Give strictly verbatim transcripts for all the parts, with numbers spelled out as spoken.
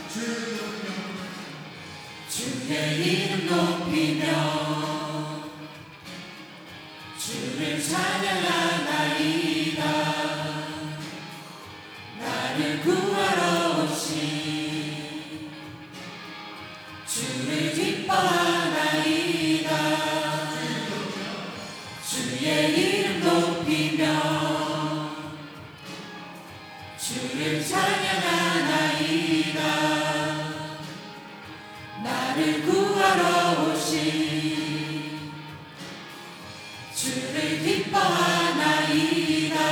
주의 이름 높이며 주를 찬양하나이다. 나를 구하러 오신 주를 기뻐하나이다. 주의 이름 높이며 주를 찬양하나이다. 나를 구하러 오신 주를 기뻐하나이다.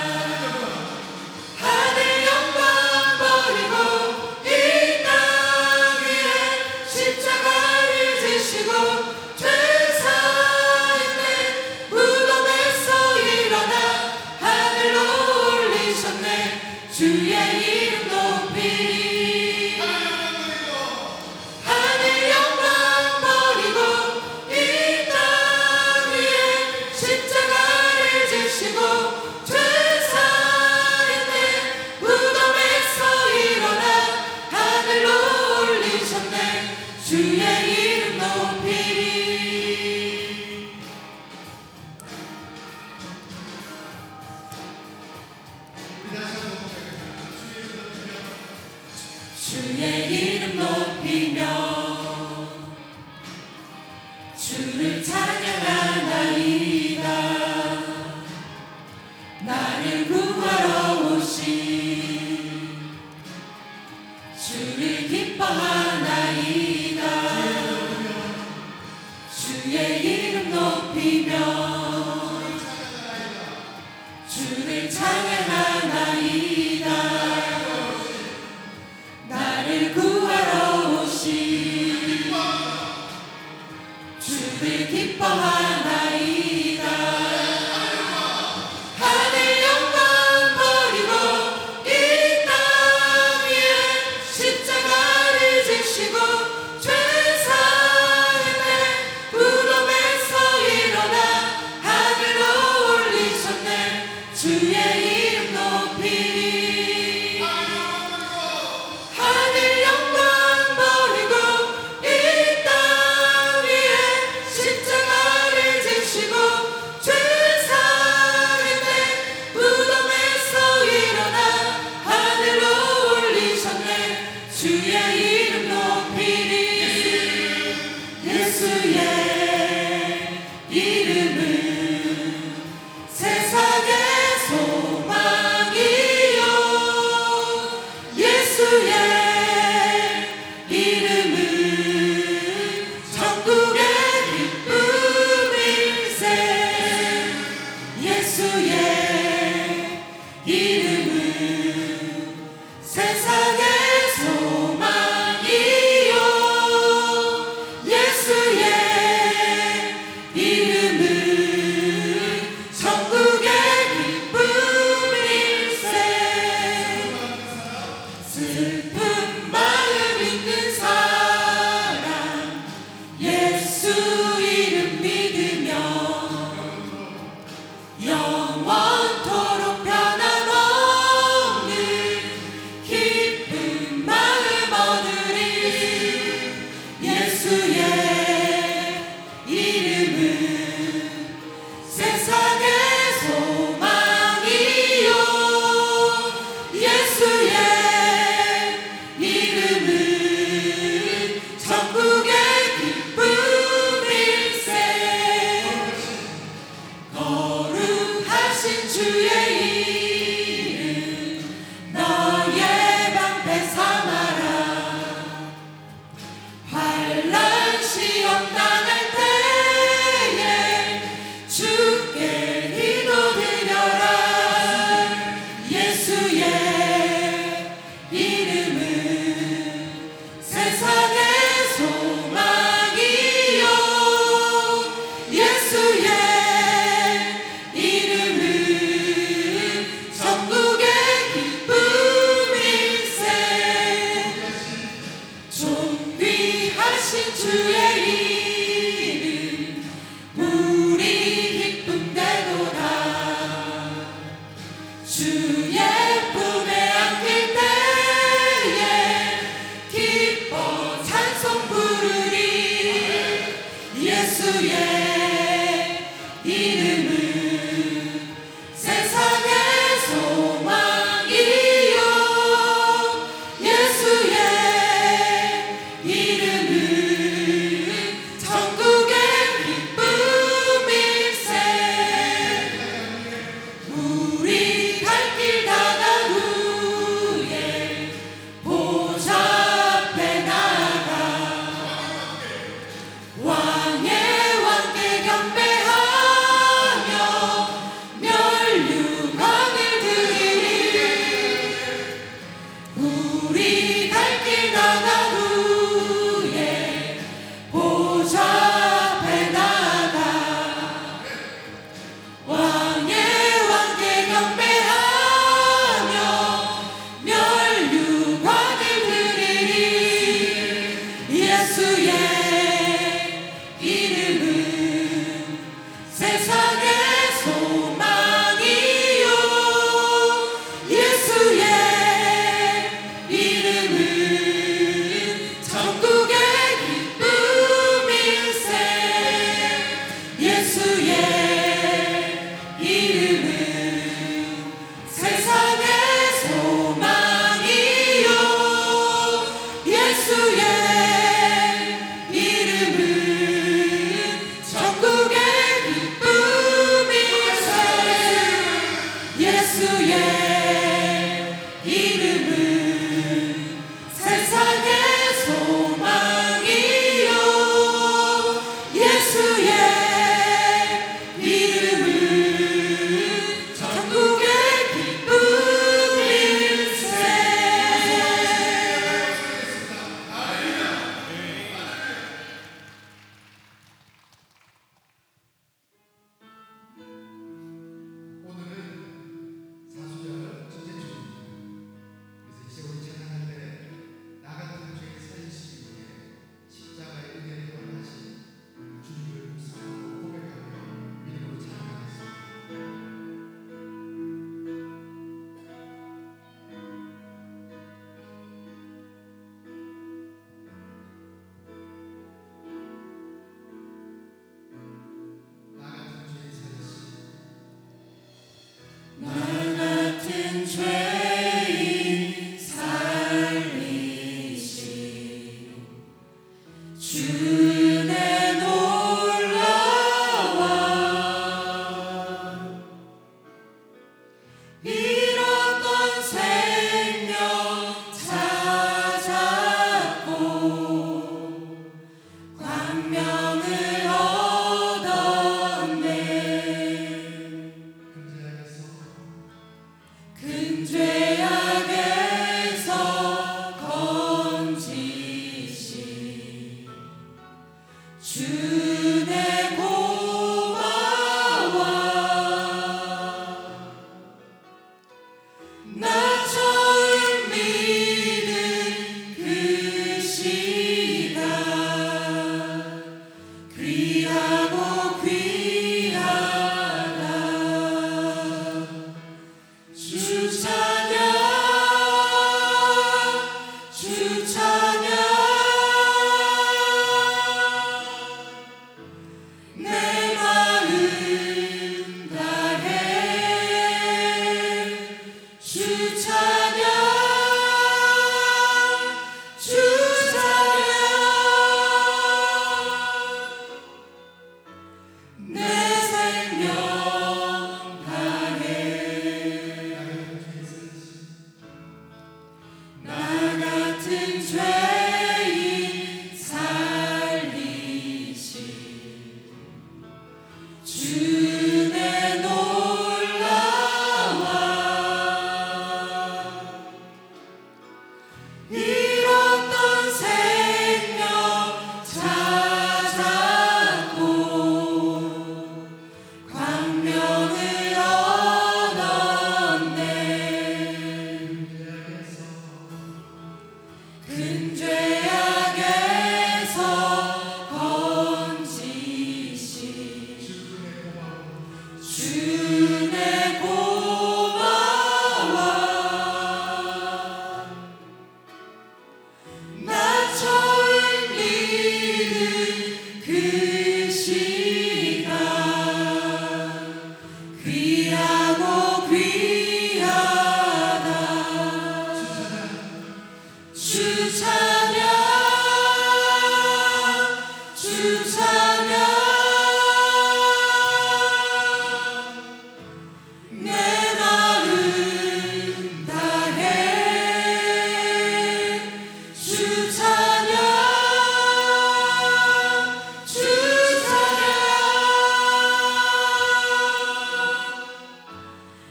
하늘 영광 버리고 이 땅 위에 십자가를 지시고 죄사인의 무덤에서 일어나 하늘로 올리셨네. 주의 이름 높이리. 주의 이름 높이리. 주의 이름 높이며 주를 찬양하나이다. 나를 구하러 오신 주를 기뻐하나이다. 주의 이름 높이며 주를 찬양하나이다. 나를 구하러 오신 주를 기뻐하나이다. 하늘 영광 버리고 이 땅 위에 십자가를 지시고 주의 이름 높이리. 하늘 영광 버리고 이 땅 위에 십자가를 지시고 죄사인의 무덤에서 일어나 하늘로 올리셨네. 주의 이름 높이리. 예수의 이름은 세상에 소망이요. 예수의 이름은 천국의 기쁨일세. 예수의 이름은 세상의 소망이요. 예수의 이름은 천국의 슬픈 마음 있는 사람 예수 이름 믿으며 영원토록 변함없는 기쁜 마음 얻으리. 예수의 이름은 세상의 소망이요. 예수의 이름은 천국의 기쁨일세. 거룩하신 주의 이름 너의 방패 삼아라. 환난 시험 당할 때에 주께 기도드려라. 예수의 이름은 세상의 소망이요. 예수의 이름은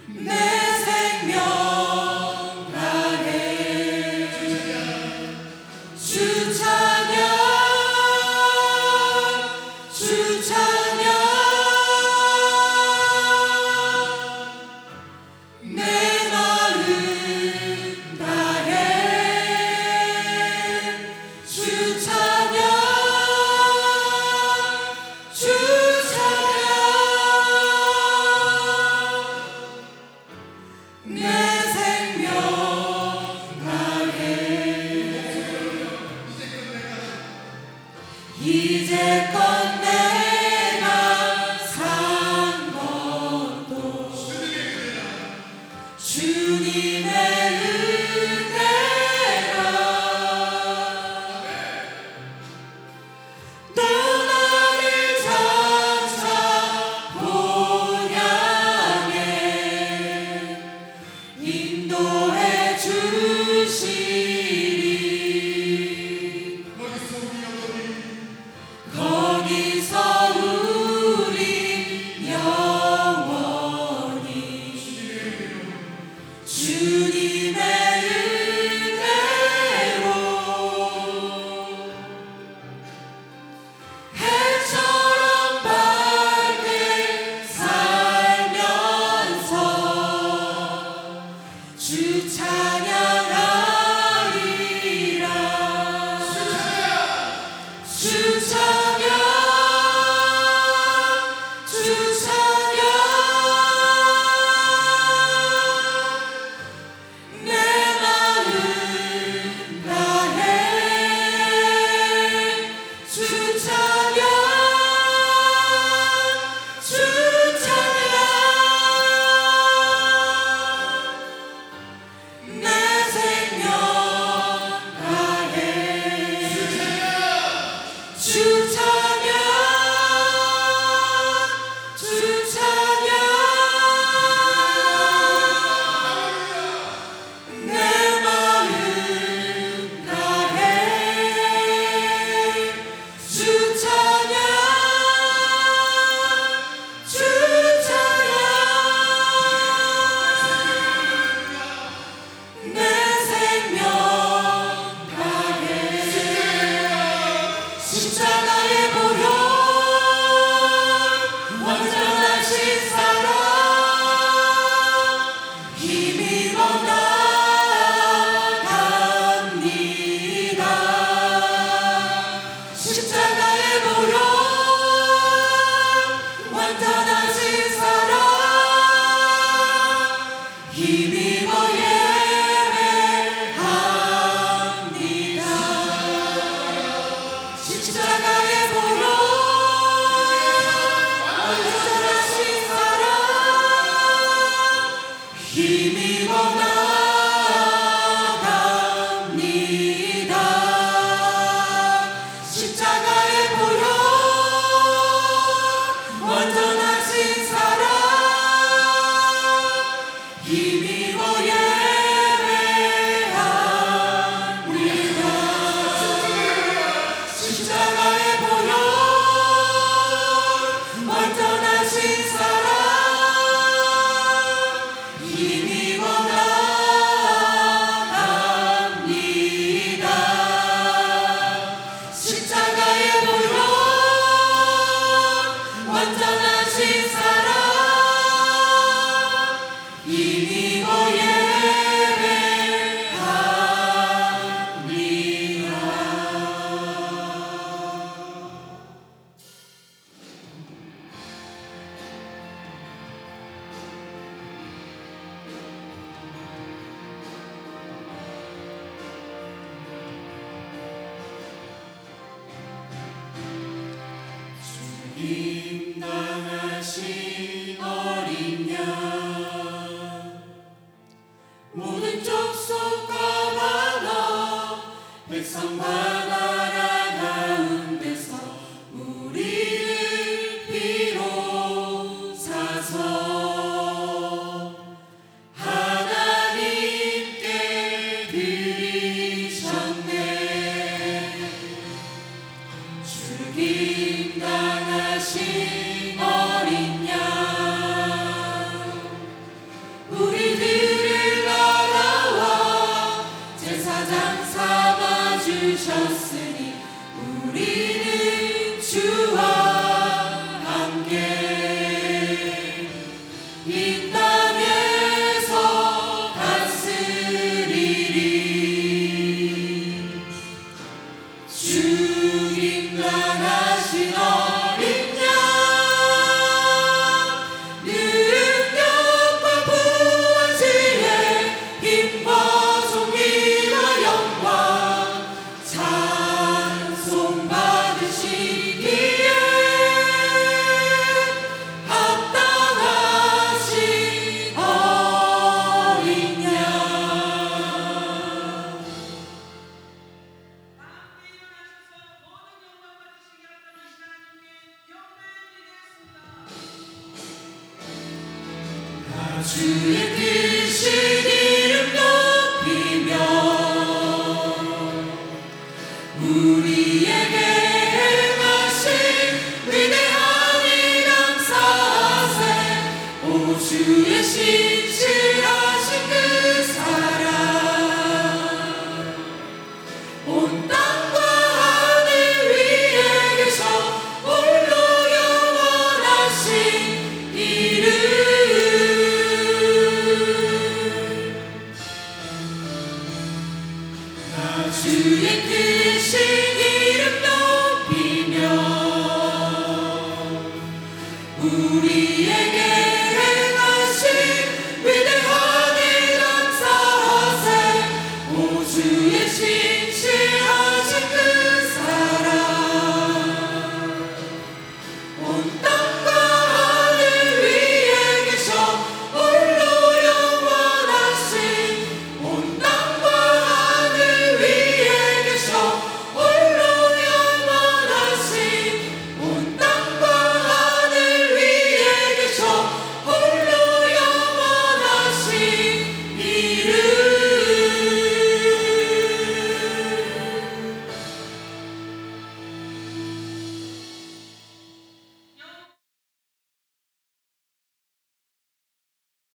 내 생명 다해 주 찬양 주 찬양 내 마음 다해 주 찬양 주 찬양 내 생명 다해 이제껏 내가 산 것도 주님의 은혜라 또 나를 장차 본향에 인도해 주시리 거기서 우리 영원히 주님의 은혜로 해처럼 밝게 살면서 주 찬양하리라 주 찬양 주 찬양 내 마음 다해 주 찬양 주 찬양 내 생명 다해 주 찬양 주 찬양 내 마음 다해 주 찬양 주 찬양 내 생명 다해 십자가의 보혈 완전하신 사랑 힘입어 나갑니다 십자가의 보혈 완전하신 사랑 힘입어 예배합니다 십자가의 보혈 완전하신 사랑 힘입어 나갑니다 십자가의 보혈 완전하신 사랑 힘입어 예배합니다 십자가의 보혈 완전하신 사랑 힘입어 나갑니다 십자가의 보혈 완전하신 사랑 힘입어 임당하신 어린 양 모든 족속과 반어 백성과 나라 가운데서 우리를 비로사서 하나님께 드리셨네 죽임당하신 어린 양 주셨으니 우리는 주와 함께 이 땅에서 다스리리. 주님 나가신 어린 양 능력과 부활지혜 힘과 존귀와 영광 찬송 받으시기에 합당하신 어린 양. 주의 크신 이름 높이며 우리에게 행하신 위대한 일 감사하세. 오 주의 신실